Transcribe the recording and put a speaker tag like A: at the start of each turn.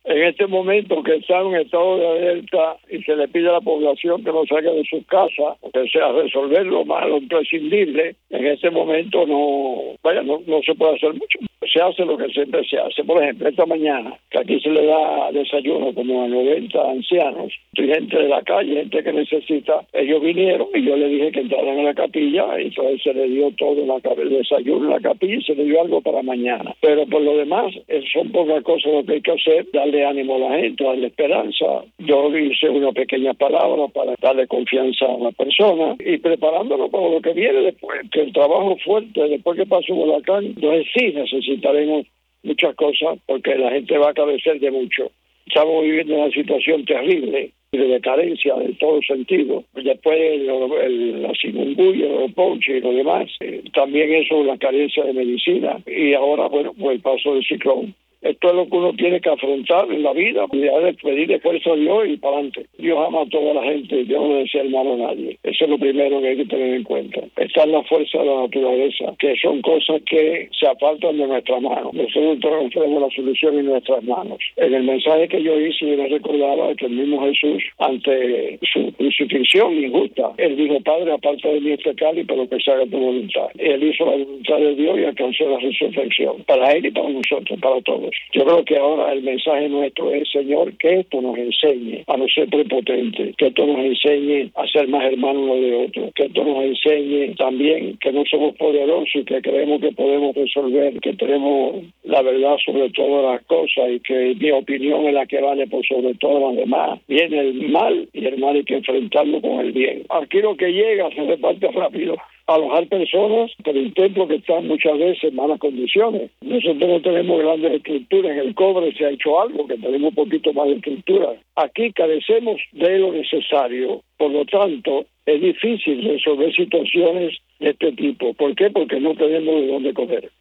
A: En este momento que está en un estado de alerta y se le pide a la población que no salga de sus casas, que sea resolver lo malo imprescindible, en este momento no se puede hacer mucho. Se hace lo que siempre se hace. Por ejemplo, esta mañana, que aquí se le da desayuno como a 90 ancianos, y gente de la calle, gente que necesita, ellos vinieron y yo le dije que entraran a la capilla y entonces se le dio todo el desayuno en la capilla y se le dio algo para mañana. Pero por lo demás, son pocas cosas lo que hay que hacer, darle ánimo a la gente, darle esperanza. Yo hice una pequeña palabra para darle confianza a la persona y preparándonos para lo que viene después, que el trabajo fuerte, después que pase un huracán, entonces sí necesitaremos muchas cosas porque la gente va a carecer de mucho. Estamos viviendo una situación terrible de carencia en todo sentido. Después la chikungunya, los ponches y lo demás, también eso, la carencia de medicina y ahora, bueno, pues el paso del ciclón. Esto es lo que uno tiene que afrontar en la vida, pedirle fuerza a Dios y para adelante. Dios ama a toda la gente, Dios no desea el mal a nadie. Eso es lo primero que hay que tener en cuenta. Está en la fuerza de la naturaleza, que son cosas que se apartan de nuestras manos. Nosotros tenemos la solución en nuestras manos. En el mensaje que yo hice, yo les recordaba que el mismo Jesús, ante su crucifixión injusta, él dijo: Padre, aparta de mí este cáliz, pero que se haga tu voluntad. Él hizo la voluntad de Dios y alcanzó la resurrección. Para él y para nosotros, para todos. Yo creo que ahora el mensaje nuestro es, Señor, que esto nos enseñe a no ser prepotentes, que esto nos enseñe a ser más hermanos uno de otros, que esto nos enseñe también que no somos poderosos y que creemos que podemos resolver, que tenemos la verdad sobre todas las cosas y que mi opinión es la que vale por sobre todas las demás. Viene el mal y el mal hay que enfrentarlo con el bien. Aquí lo que llega se reparte rápido. Alojar personas por el templo que están muchas veces en malas condiciones. Nosotros no tenemos grandes estructuras. En el cobre se ha hecho algo, que tenemos un poquito más de estructura. Aquí carecemos de lo necesario. Por lo tanto, es difícil resolver situaciones de este tipo. ¿Por qué? Porque no tenemos de dónde coger.